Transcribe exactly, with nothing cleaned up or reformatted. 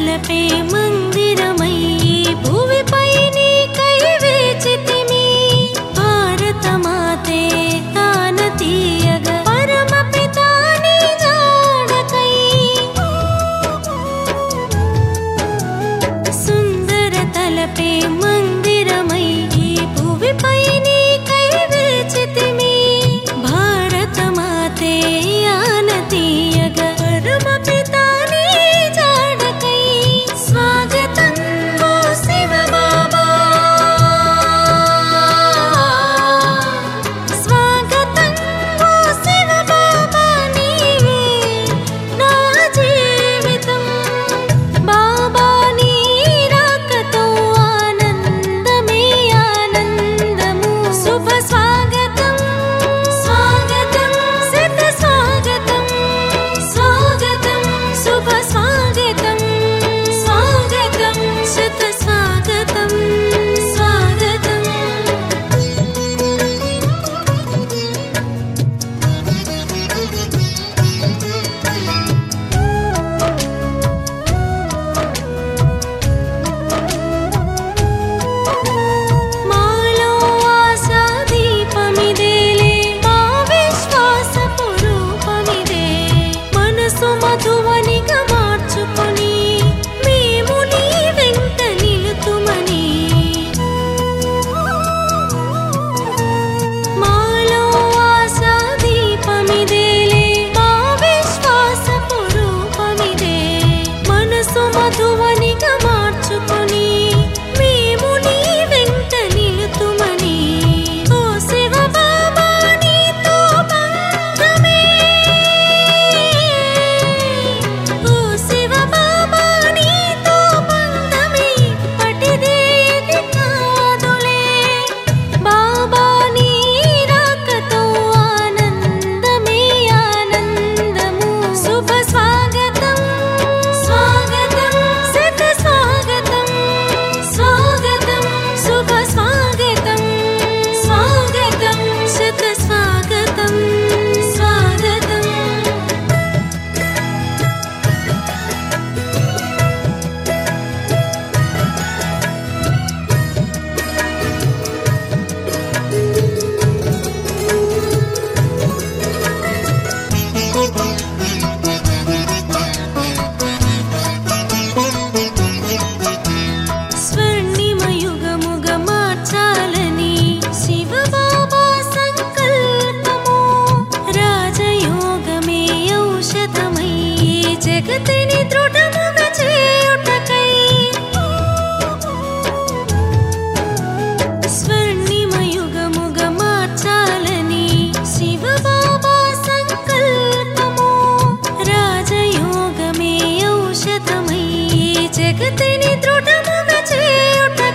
తలపే మందిరమై భూమిపై నీకై వేచితిమి భారతమాతే తాన తీయగా పరమ పితా నీ జాడకై సుందర తలపే మందిరమై భూమిపై నీకై వేచితిమి భారతమాతే ఆన తీయగా పరమ పితా నీ జాడకై స్వాగతం ఓ శివ బాబా స్వాగతం ఓ శివ బాబా నీవే నా జీవితం బాబా నీ రాకతో ఆనందమే ఆనందము శుభ స్వాగతం స్వాగతం సిద్ధ స్వాగతం స్వాగతం శుభ స్వాగతం స్వాగతం శత స్వాగతం స్వాగతం మాలో ఆశా దీపమిదేలే మా విశ్వాసపు రూపమిదే మనసు మధువనిగా మార్చుకొని మేము నీ వెంట నిలుతుమని మాలో ఆశా దీపమిదేలే మా విశ్వాసపు రూపమిదే మనసు మధువనిగా మార్చుకొని మేము నీ వెంట నిలుతుమని ఓ శివ బాబా నీతో బంధమే ఓ శివ బాబా నీతో బంధమే పటిదేది కాదులే బాబా నీ రాకతో ఆనందమే ఆనందము శుభ స్వాగతం స్వాగతం సిద్ధ స్వాగతం స్వాగతం శుభ స్వాగతం స్వాగతం శత స్వాగతం స్వాగతం స్వర్ణిమయుగముగా మార్చాలని శివ బాబా సంకల్పము రాజయోగమే ఔషధమై ఈ జగతిని దృఢముగా చేయుటకై స్వర్ణిమయుగముగా మార్చాలని శివ బాబా సంకల్పము రాజయోగమే ఔషధమై ఈ జగతిని దృఢముగా చేయుట